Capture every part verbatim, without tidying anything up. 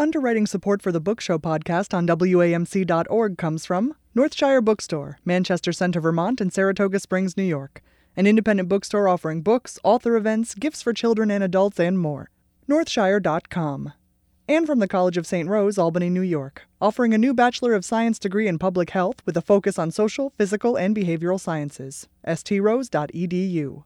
Underwriting support for the Book Show podcast on W A M C dot org comes from Northshire Bookstore, Manchester Center, Vermont, and Saratoga Springs, New York. An independent bookstore offering books, author events, gifts for children and adults, and more. Northshire dot com. And from the College of Saint Rose, Albany, New York, offering a new Bachelor of Science degree in Public Health with a focus on social, physical, and behavioral sciences. s t rose dot e d u.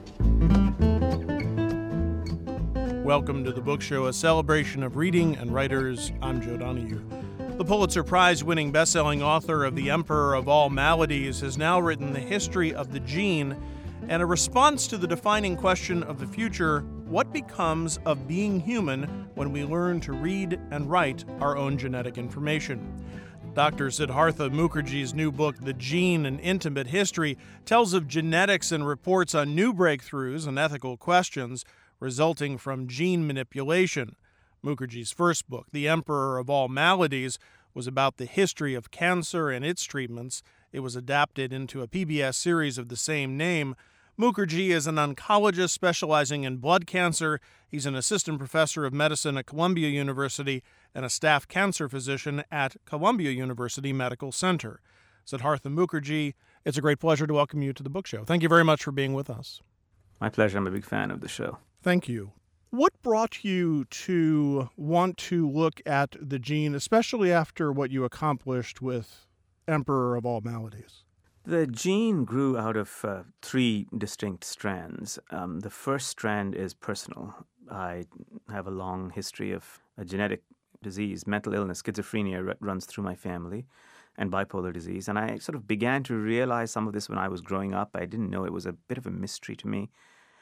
Welcome to the Book Show, a celebration of reading and writers. I'm Joe Donahue. The Pulitzer Prize-winning best-selling author of The Emperor of All Maladies has now written The History of the Gene and a response to the defining question of the future: what becomes of being human when we learn to read and write our own genetic information? Doctor Siddhartha Mukherjee's new book, The Gene: An Intimate History, tells of genetics and reports on new breakthroughs and ethical questions resulting from gene manipulation. Mukherjee's first book, The Emperor of All Maladies, was about the history of cancer and its treatments. It was adapted into a P B S series of the same name. Mukherjee is an oncologist specializing in blood cancer. He's an assistant professor of medicine at Columbia University and a staff cancer physician at Columbia University Medical Center. Siddhartha Mukherjee, it's a great pleasure to welcome you to the Book Show. Thank you very much for being with us. My pleasure. I'm a big fan of the show. Thank you. What brought you to want to look at the gene, especially after what you accomplished with Emperor of All Maladies? The gene grew out of uh, three distinct strands. Um, the first strand is personal. I have a long history of a genetic disease, mental illness, schizophrenia r- runs through my family, and bipolar disease. And I sort of began to realize some of this when I was growing up. I didn't know. It was a bit of a mystery to me.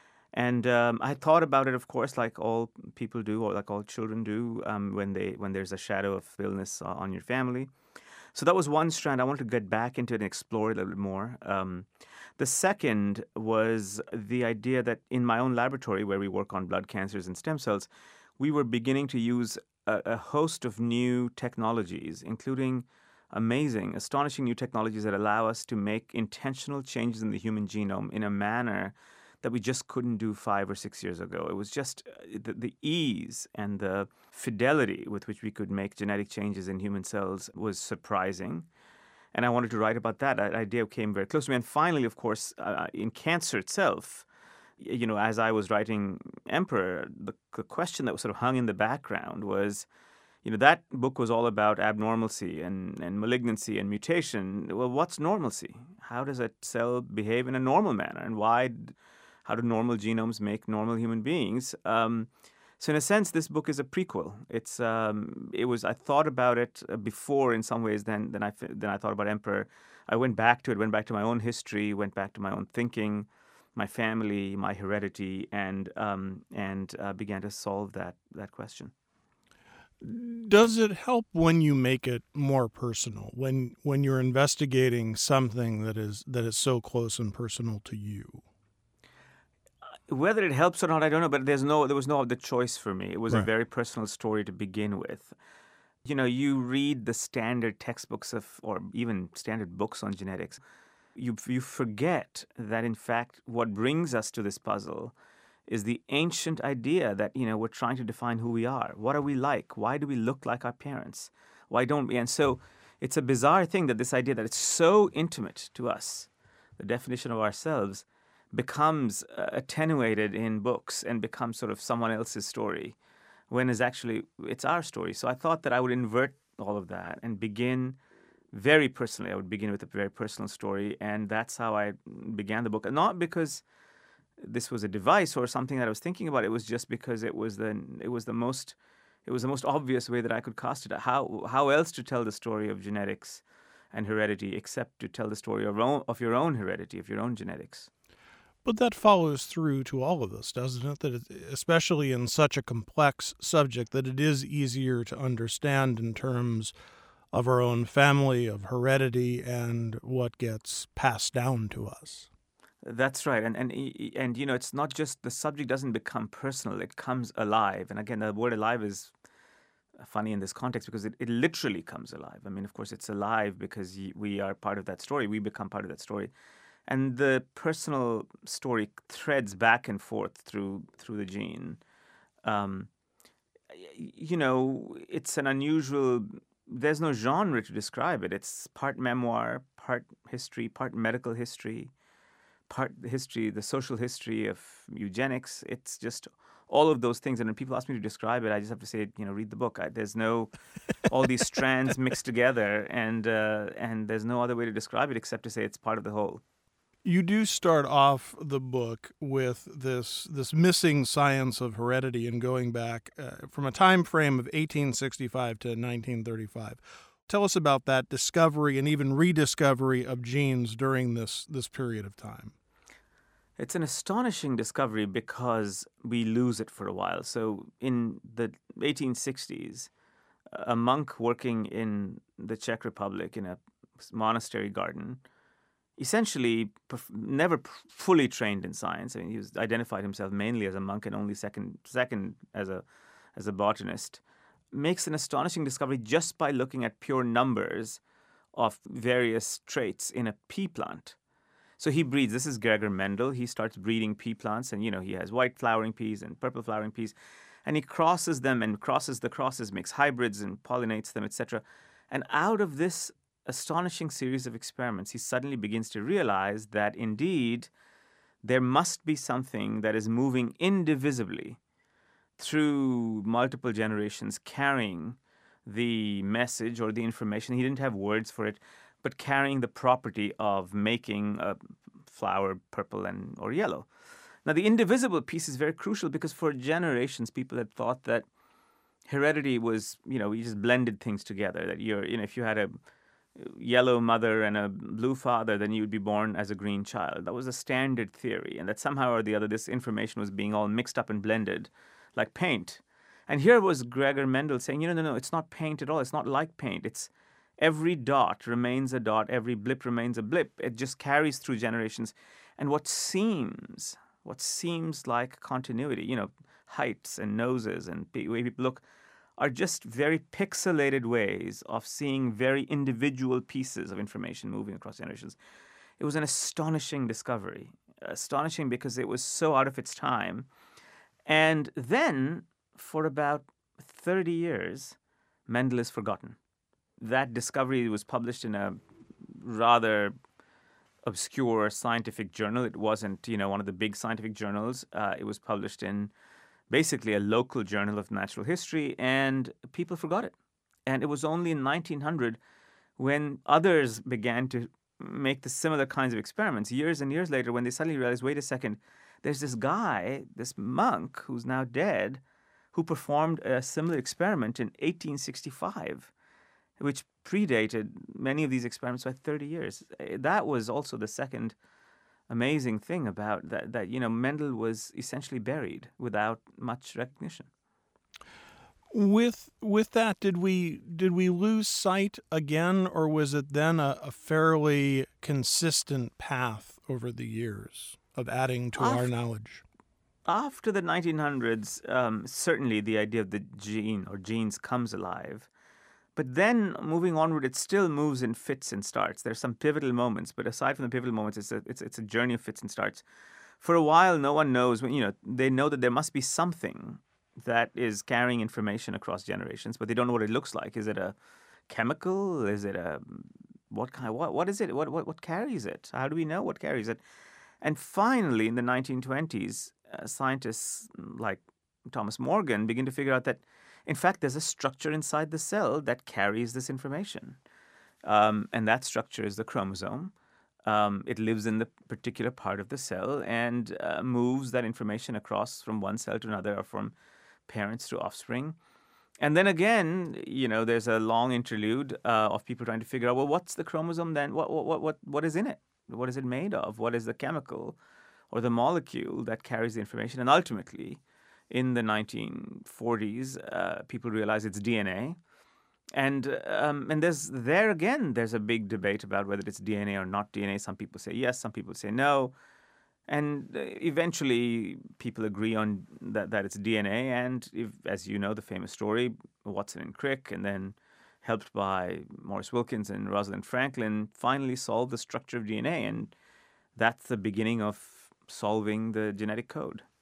And um, I thought about it, of course, like all people do, or like all children do, um, when they when there's a shadow of illness uh, on your family. So that was one strand. I wanted to get back into it and explore it a little bit more. Um, the second was the idea that in my own laboratory, where we work on blood cancers and stem cells, we were beginning to use a, a host of new technologies, including amazing, astonishing new technologies that allow us to make intentional changes in the human genome in a manner that we just couldn't do five or six years ago. It was just the, the ease and the fidelity with which we could make genetic changes in human cells was surprising. And I wanted to write about that. That idea came very close to me. And finally, of course, uh, in cancer itself, you know, as I was writing Emperor, the, the question that was sort of hung in the background was, you know, that book was all about abnormalcy and, and malignancy and mutation. Well, what's normalcy? How does a cell behave in a normal manner? And why... How do normal genomes make normal human beings? Um, so in a sense, this book is a prequel. It's um, it was I thought about it before in some ways than than I than I thought about Emperor. I went back to it, went back to my own history, went back to my own thinking, my family, my heredity, and um, and uh, began to solve that that question. Does it help when you make it more personal, when when you're investigating something that is that is so close and personal to you? Whether it helps or not, I don't know, but there's no, there was no other choice for me. It was Right. a very personal story to begin with. You know, you read the standard textbooks of, or even standard books on genetics, you you forget that, in fact, what brings us to this puzzle is the ancient idea that, you know, we're trying to define who we are. What are we like? Why do we look like our parents? Why don't we? And so it's a bizarre thing that this idea that it's so intimate to us, the definition of ourselves, becomes uh, attenuated in books and becomes sort of someone else's story, when is actually it's our story. So I thought that I would invert all of that and begin very personally. I would begin with a very personal story, and that's how I began the book. Not because this was a device or something that I was thinking about. It was just because it was the it was the most it was the most obvious way that I could cast it. How how else to tell the story of genetics and heredity except to tell the story of, own, of your own heredity, of your own genetics. But that follows through to all of this, doesn't it? That it, especially in such a complex subject, that it is easier to understand in terms of our own family, of heredity, and what gets passed down to us. That's right. And, and, and you know, it's not just the subject doesn't become personal, it comes alive. And again, the word alive is funny in this context because it, it literally comes alive. I mean, of course, it's alive because we are part of that story. We become part of that story. And the personal story threads back and forth through through the gene. Um, you know, it's an unusual, there's no genre to describe it. It's part memoir, part history, part medical history, part history, the social history of eugenics. It's just all of those things. And when people ask me to describe it, I just have to say, you know, read the book. I, there's no, all these strands mixed together, and uh, and there's no other way to describe it except to say it's part of the whole. You do start off the book with this this missing science of heredity and going back uh, from a time frame of eighteen sixty-five to nineteen thirty-five. Tell us about that discovery and even rediscovery of genes during this this period of time. It's an astonishing discovery because we lose it for a while. So in the eighteen sixties, a monk working in the Czech Republic in a monastery garden, essentially perf- never p- fully trained in science. I mean, he was identified himself mainly as a monk and only second second as a as a botanist, makes an astonishing discovery just by looking at pure numbers of various traits in a pea plant. So he breeds, this is Gregor Mendel, he starts breeding pea plants, and you know, he has white flowering peas and purple flowering peas, and he crosses them and crosses the crosses, makes hybrids and pollinates them, et cetera. And out of this astonishing series of experiments, he suddenly begins to realize that indeed there must be something that is moving indivisibly through multiple generations, carrying the message or the information. He didn't have words for it, but carrying the property of making a flower purple and or yellow. Now, the indivisible piece is very crucial because for generations, people had thought that heredity was, you know, you just blended things together. That you're, you know, if you had a yellow mother and a blue father, then you would be born as a green child. That was a standard theory, and that somehow or the other, this information was being all mixed up and blended like paint. And here was Gregor Mendel saying, you know, no, no, it's not paint at all. It's not like paint. It's every dot remains a dot. Every blip remains a blip. It just carries through generations. And what seems, what seems like continuity, you know, heights and noses and the way people look, are just very pixelated ways of seeing very individual pieces of information moving across generations. It was an astonishing discovery. Astonishing because it was so out of its time. And then, for about thirty years, Mendel is forgotten. That discovery was published in a rather obscure scientific journal. It wasn't, you know, one of the big scientific journals. Uh, it was published in basically a local journal of natural history, and people forgot it. And it was only in nineteen hundred when others began to make the similar kinds of experiments, years and years later, when they suddenly realized, wait a second, there's this guy, this monk who's now dead, who performed a similar experiment in eighteen sixty-five, which predated many of these experiments by thirty years. That was also the second amazing thing about that, that, you know, Mendel was essentially buried without much recognition. With with that, did we did we lose sight again, or was it then a, a fairly consistent path over the years of adding to After, our knowledge? After the nineteen hundreds, um, certainly the idea of the gene or genes comes alive. But then, moving onward, it still moves in fits and starts. There's some pivotal moments, but aside from the pivotal moments, it's a it's it's a journey of fits and starts. For a while, no one knows. You know, they know that there must be something that is carrying information across generations, but they don't know what it looks like. Is it a chemical? Is it a what kind? What what is it? What what what carries it? How do we know what carries it? And finally, in the nineteen twenties, uh, scientists like Thomas Morgan begin to figure out that, in fact, there's a structure inside the cell that carries this information. Um, and that structure is the chromosome. Um, it lives in the particular part of the cell and uh, moves that information across from one cell to another or from parents to offspring. And then again, you know, there's a long interlude uh, of people trying to figure out, well, what's the chromosome then? What, what, what, what is in it? What is it made of? What is the chemical or the molecule that carries the information? And ultimately, in the nineteen forties, uh, people realize it's D N A. And um, and there's there again, there's a big debate about whether it's D N A or not D N A. Some people say yes, some people say no. And uh, eventually people agree on that, that it's D N A. And if, as you know, the famous story, Watson and Crick, and then helped by Maurice Wilkins and Rosalind Franklin, finally solved the structure of D N A. And that's the beginning of solving the genetic code.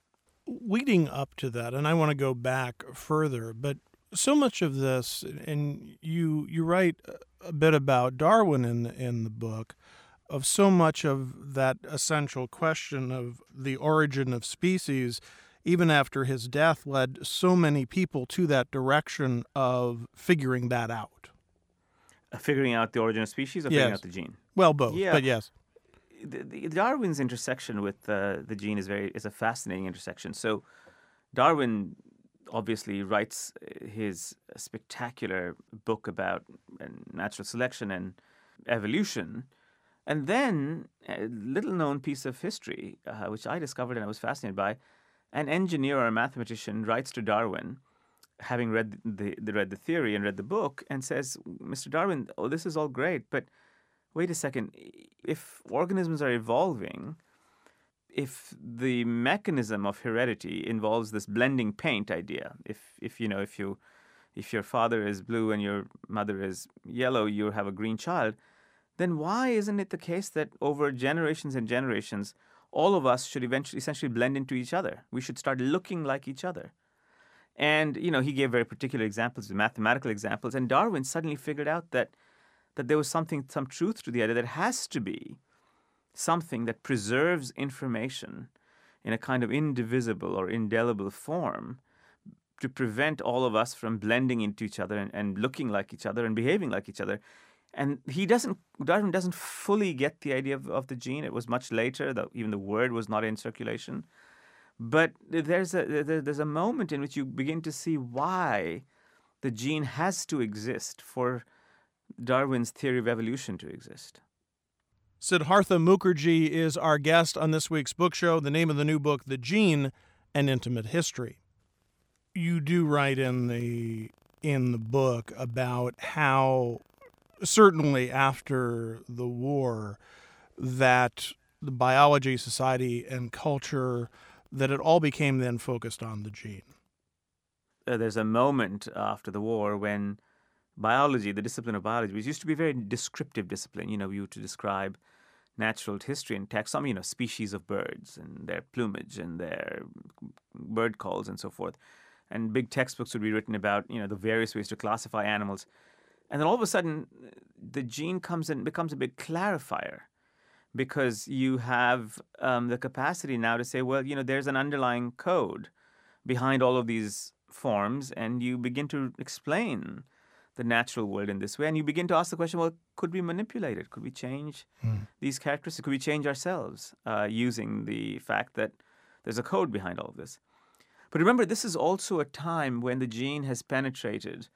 Leading up to that, and I want to go back further, but so much of this, and you you write a bit about Darwin in the, in the book, of so much of that essential question of the origin of species, even after his death, led so many people to that direction of figuring that out. Uh, figuring out the origin of species or Yes. figuring out the gene? Well, both, Yeah. but yes. The, the, Darwin's intersection with uh, the gene is very is a fascinating intersection. So Darwin obviously writes his spectacular book about uh, natural selection and evolution. And then a little-known piece of history, uh, which I discovered and I was fascinated by, an engineer or a mathematician writes to Darwin, having read the, the read the theory and read the book, and says, Mister Darwin, oh, this is all great, but wait a second. If organisms are evolving, if the mechanism of heredity involves this blending paint idea, if if you know if you if your father is blue and your mother is yellow, you have a green child, then why isn't it the case that over generations and generations, all of us should eventually essentially blend into each other? We should start looking like each other. And, you know, he gave very particular examples, mathematical examples, and Darwin suddenly figured out that that there was something, some truth to the idea that it has to be something that preserves information in a kind of indivisible or indelible form to prevent all of us from blending into each other and, and looking like each other and behaving like each other. And he doesn't, Darwin doesn't fully get the idea of, of the gene. It was much later, that even the word was not in circulation. But there's a there's a moment in which you begin to see why the gene has to exist for Darwin's theory of evolution to exist. Siddhartha Mukherjee is our guest on this week's book show. The name of the new book, The Gene, An Intimate History. You do write in the in the book about how, certainly after the war, that the biology, society, and culture, that it all became then focused on the gene. Uh, there's a moment after the war when biology, the discipline of biology, which used to be a very descriptive discipline, you know, you to describe natural history and taxonomy, you know, species of birds and their plumage and their bird calls and so forth. And big textbooks would be written about, you know, the various ways to classify animals. And then all of a sudden, the gene comes in, becomes a big clarifier, because you have um, the capacity now to say, well, you know, there's an underlying code behind all of these forms, and you begin to explain the natural world in this way. And you begin to ask the question, well, could we manipulate it? Could we change mm. these characteristics? Could we change ourselves uh, using the fact that there's a code behind all of this? But remember, this is also a time when the gene has penetrated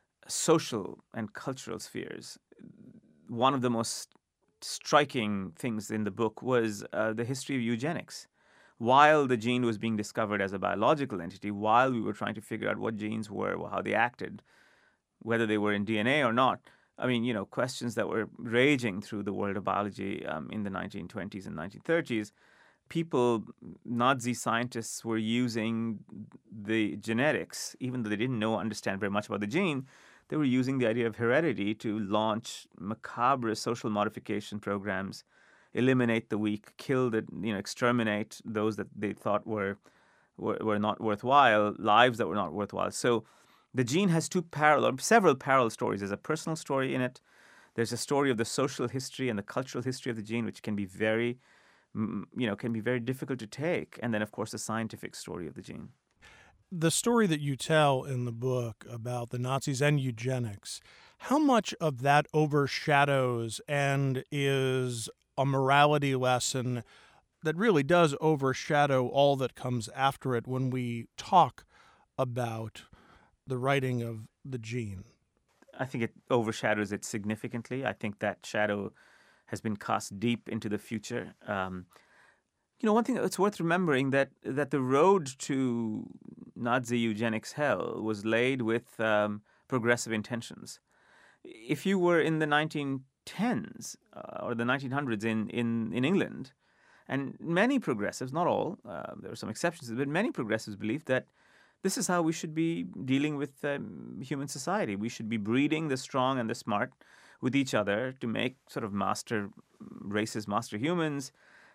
social and cultural spheres. One of the most striking things in the book was uh, the history of eugenics. While the gene was being discovered as a biological entity, while we were trying to figure out what genes were, how they acted, whether they were in D N A or not, I mean, you know, questions that were raging through the world of biology um, in the nineteen twenties and nineteen thirties, people, Nazi scientists, were using the genetics, even though they didn't know, understand very much about the gene. They were using the idea of heredity to launch macabre social modification programs, eliminate the weak, kill the, you know, exterminate those that they thought were, were were not worthwhile, lives that were not worthwhile. So the gene has two parallel, several parallel stories. There's a personal story in it. There's a story of the social history and the cultural history of the gene, which can be very, you know, can be very difficult to take. And then, of course, the scientific story of the gene. The story that you tell in the book about the Nazis and eugenics, how much of that overshadows and is a morality lesson that really does overshadow all that comes after it when we talk about the writing of the gene? I think it overshadows it significantly. I think that shadow has been cast deep into the future. Um, you know, one thing that's worth remembering that that the road to Nazi eugenics hell was laid with um, progressive intentions. If you were in the nineteen tens uh, or the nineteen hundreds in, in, in England, and many progressives, not all, uh, there are some exceptions, but many progressives believed that this is how we should be dealing with um, human society. We should be breeding the strong and the smart with each other to make sort of master races, master humans,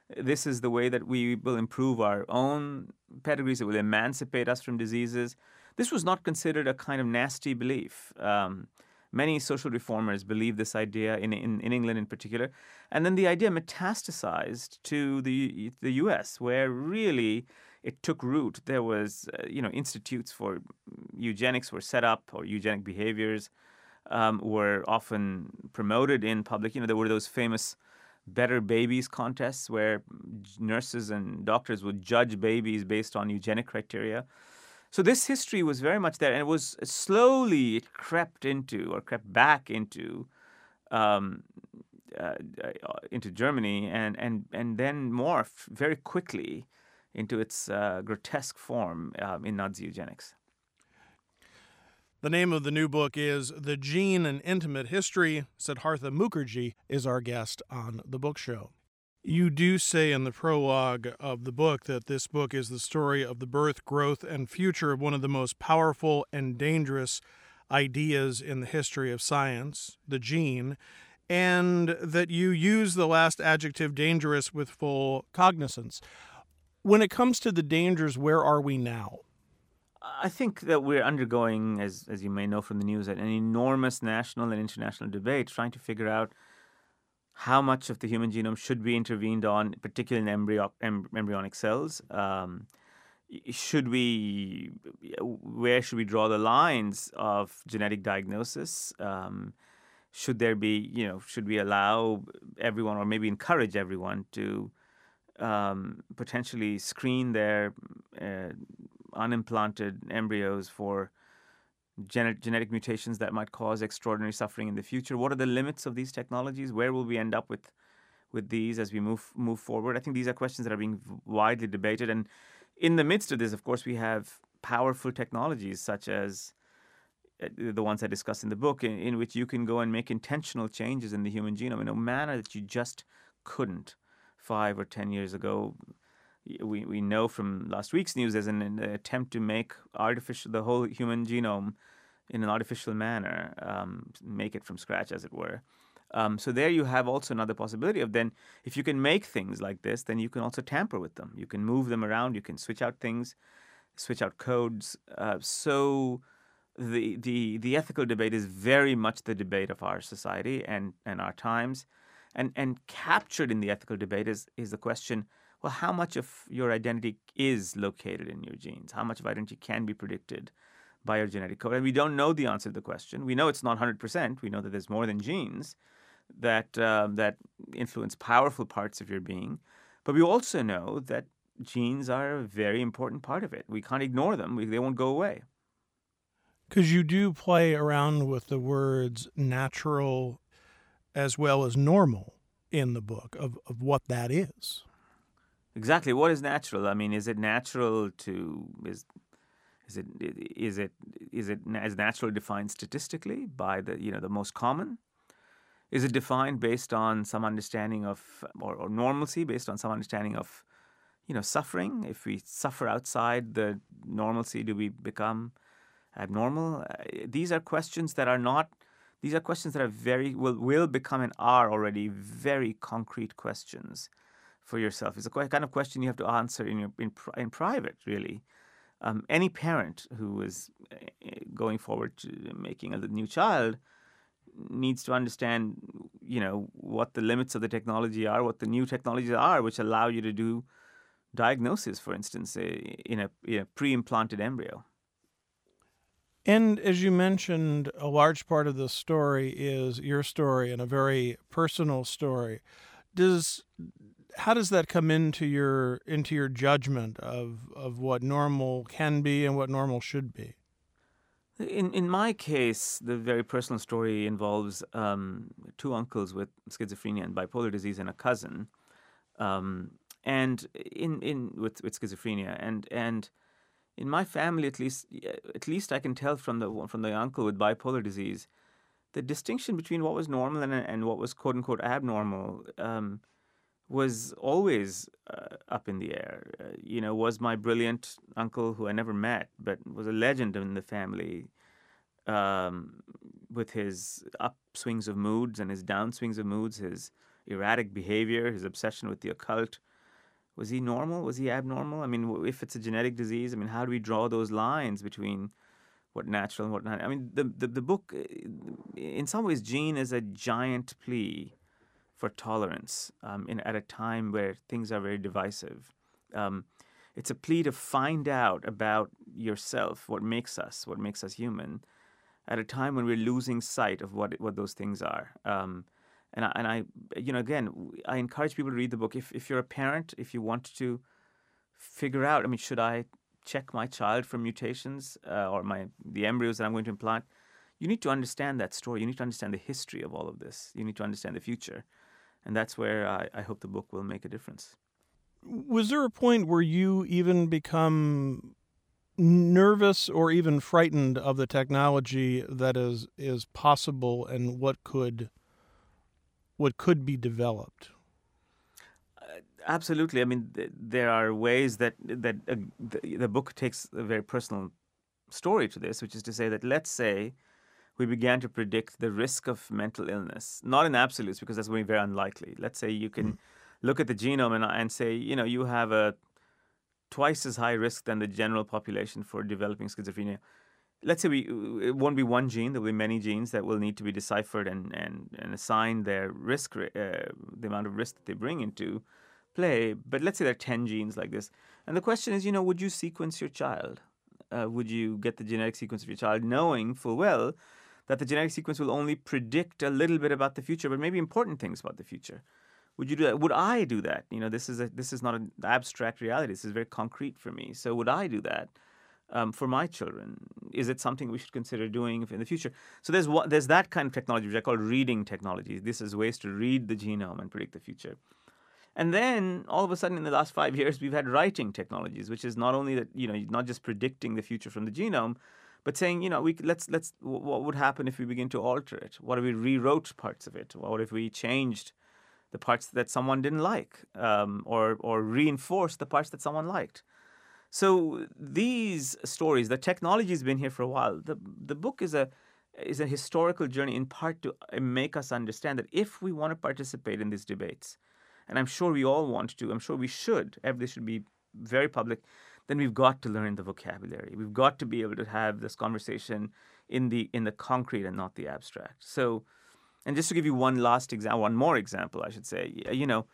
This is the way that we will improve our own pedigrees. It will emancipate us from diseases. This was not considered a kind of nasty belief. Um, many social reformers believed this idea, in, in, in England in particular. And then the idea metastasized to the, the U S, where really it took root. There was, uh, you know, institutes for eugenics were set up, or eugenic behaviors um, were often promoted in public. You know, there were those famous Better Babies contests where nurses and doctors would judge babies based on eugenic criteria. So this history was very much there, and it was slowly it crept into or crept back into um, uh, into Germany, and and and then morphed very quickly into its uh, grotesque form um, in Nazi eugenics. The name of the new book is The Gene and Intimate History. Siddhartha Mukherjee is our guest on The Book Show. You do say in the prologue of the book that this book is the story of the birth, growth, and future of one of the most powerful and dangerous ideas in the history of science, the gene, and that you use the last adjective, dangerous, with full cognizance. When it comes to the dangers, where are we now? I think that we're undergoing, as as you may know from the news, an enormous national and international debate trying to figure out how much of the human genome should be intervened on, particularly in embryo, em, embryonic cells. Um, should we, where should we draw the lines of genetic diagnosis? Um, should there be, you know, should we allow everyone, or maybe encourage everyone to um, potentially screen their uh, unimplanted embryos for genet- genetic mutations that might cause extraordinary suffering in the future? What are the limits of these technologies? Where will we end up with with these as we move move forward? I think these are questions that are being widely debated. And in the midst of this, of course, we have powerful technologies such as uh, the ones I discuss in the book, in, in which you can go and make intentional changes in the human genome in a manner that you just couldn't five or ten years ago. We we know from last week's news there's an, an attempt to make artificial the whole human genome in an artificial manner, um, make it from scratch, as it were. Um, so there you have also another possibility of then, if you can make things like this, then you can also tamper with them. You can move them around. You can switch out things, switch out codes. Uh, so the the the ethical debate is very much the debate of our society and and our times, and and captured in the ethical debate is is the question: well, how much of your identity is located in your genes? How much of identity can be predicted by your genetic code? And we don't know the answer to the question. We know it's not one hundred percent. We know that there's more than genes that um, that influence powerful parts of your being. But we also know that genes are a very important part of it. We can't ignore them. We, they won't go away. Because you do play around with the words natural as well as normal in the book of, of what that is. Exactly. What is natural? I mean, is it natural to is is it is it is it as natural defined statistically by the you know the most common? Is it defined based on some understanding of or, or normalcy, based on some understanding of you know suffering? If we suffer outside the normalcy, do we become abnormal? Uh, these are questions that are not. These are questions that are very will will become and are already very concrete questions for yourself. It's a kind of question you have to answer in your in, in private, really. Um, any parent who is going forward to making a new child needs to understand, you know, what the limits of the technology are, what the new technologies are, which allow you to do diagnosis, for instance, in a, in a pre-implanted embryo. And as you mentioned, a large part of the story is your story and a very personal story. Does how does that come into your into your judgment of, of what normal can be and what normal should be? In in my case, the very personal story involves um, two uncles with schizophrenia and bipolar disease and a cousin, um, and in in with, with schizophrenia and and. In my family, at least, at least I can tell from the from the uncle with bipolar disease, the distinction between what was normal and and what was quote unquote abnormal um, was always uh, up in the air. Uh, you know, was my brilliant uncle, who I never met, but was a legend in the family, um, with his upswings of moods and his downswings of moods, his erratic behavior, his obsession with the occult, Was he normal? Was he abnormal? I mean, w- if it's a genetic disease, I mean, how do we draw those lines between what natural and what not? I mean, the, the, the book, uh, in some ways, Gene is a giant plea for tolerance um, in, at a time where things are very divisive. Um, it's a plea to find out about yourself, what makes us, what makes us human, at a time when we're losing sight of what what those things are. Um, and I, and I, you know, again, I encourage people to read the book. If if you're a parent, if you want to figure out, I mean, should I check my child for mutations uh, or my the embryos that I'm going to implant? You need to understand that story. You need to understand the history of all of this. You need to understand the future, and that's where I, I hope the book will make a difference. Was there a point where you even become nervous or even frightened of the technology that is is possible and what could what could be developed? Uh, absolutely. I mean, th- there are ways that that uh, the, the book takes a very personal story to this, which is to say that let's say we began to predict the risk of mental illness, not in absolutes because that's very, very unlikely. Let's say you can mm-hmm. look at the genome and, and say, you know, you have a twice as high risk than the general population for developing schizophrenia. Let's say we it won't be one gene. There will be many genes that will need to be deciphered and, and, and assign their risk, uh, the amount of risk that they bring into play. But let's say there are ten genes like this. And the question is, you know, would you sequence your child? Uh, would you get the genetic sequence of your child knowing full well that the genetic sequence will only predict a little bit about the future, but maybe important things about the future? Would you do that? Would I do that? You know, this is a this is not an abstract reality. This is very concrete for me. So would I do that um, for my children? Is it something we should consider doing in the future? So there's what there's that kind of technology, which I call reading technology. This is ways to read the genome and predict the future. And then all of a sudden, in the last five years, we've had writing technologies, which is not only that you know not just predicting the future from the genome, but saying you know we let's let's what would happen if we begin to alter it? What if we rewrote parts of it? What if we changed the parts that someone didn't like, um, or or reinforce the parts that someone liked? So these stories, the technology has been here for a while. The the book is a is a historical journey in part to make us understand that if we want to participate in these debates, and I'm sure we all want to, I'm sure we should, everything should be very public, then we've got to learn the vocabulary. We've got to be able to have this conversation in the in the concrete and not the abstract. So. And just to give you one last example, one more example, I should say, you know,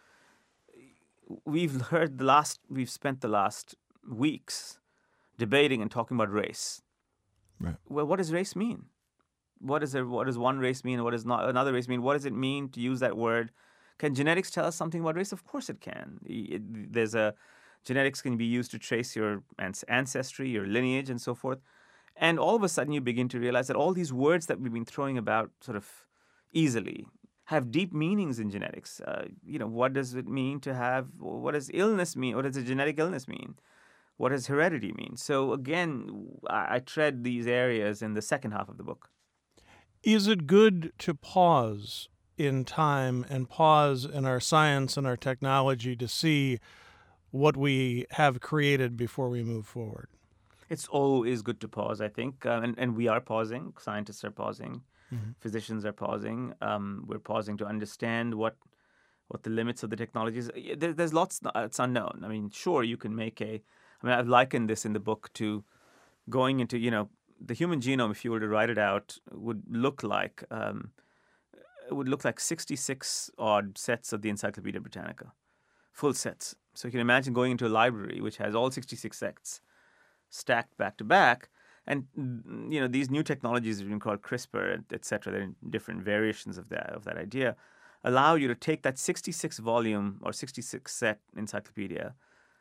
we've heard the last, we've spent the last weeks debating and talking about race. Right. Well, what does race mean? What is there, what does one race mean? What does not another race mean? What does it mean to use that word? Can genetics tell us something about race? Of course it can. It, there's a genetics can be used to trace your ancestry, your lineage, and so forth. And all of a sudden, you begin to realize that all these words that we've been throwing about, sort of easily, have deep meanings in genetics. Uh, you know, what does it mean to have, what does illness mean? What does a genetic illness mean? What does heredity mean? So again, I, I tread these areas in the second half of the book. Is it good to pause in time and pause in our science and our technology to see what we have created before we move forward? It's always good to pause, I think, uh, and, and we are pausing. Scientists are pausing. Mm-hmm. Physicians are pausing. Um, we're pausing to understand what what the limits of the technology is. There, there's lots that's unknown. I mean, sure, you can make a. I mean, I've likened this in the book to going into, you know, the human genome. If you were to write it out, would look like um, it would look like sixty-six odd sets of the Encyclopedia Britannica, full sets. So you can imagine going into a library which has all sixty-six sets stacked back to back. And you know, these new technologies, even called CRISPR, et cetera, they're different variations of that of that idea, allow you to take that sixty-six volume or sixty-six set encyclopedia,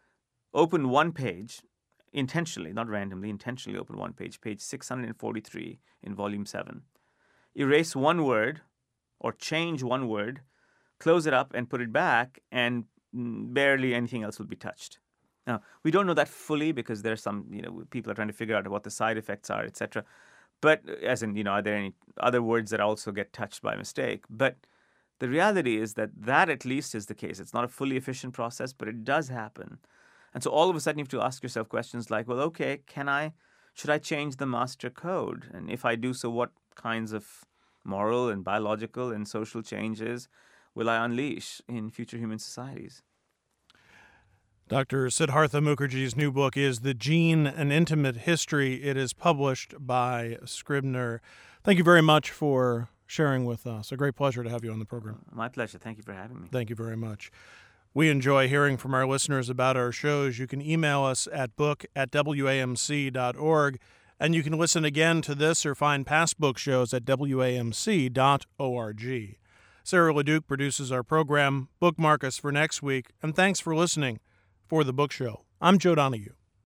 open one page, intentionally, not randomly, intentionally open one page, page six hundred forty-three in volume seven, erase one word or change one word, close it up and put it back, and barely anything else will be touched. Now, we don't know that fully because there's some, you know, people are trying to figure out what the side effects are, et cetera. But as in, you know, are there any other words that also get touched by mistake? But the reality is that that at least is the case. It's not a fully efficient process, but it does happen. And so all of a sudden you have to ask yourself questions like, well, okay, can I, should I change the master code? And if I do so, what kinds of moral and biological and social changes will I unleash in future human societies? Doctor Siddhartha Mukherjee's new book is The Gene, An Intimate History. It is published by Scribner. Thank you very much for sharing with us. A great pleasure to have you on the program. My pleasure. Thank you for having me. Thank you very much. We enjoy hearing from our listeners about our shows. You can email us at book at W A M C dot org, and you can listen again to this or find past book shows at W A M C dot org. Sarah LeDuc produces our program. Bookmark us for next week, and thanks for listening. For The Book Show, I'm Joe Donahue.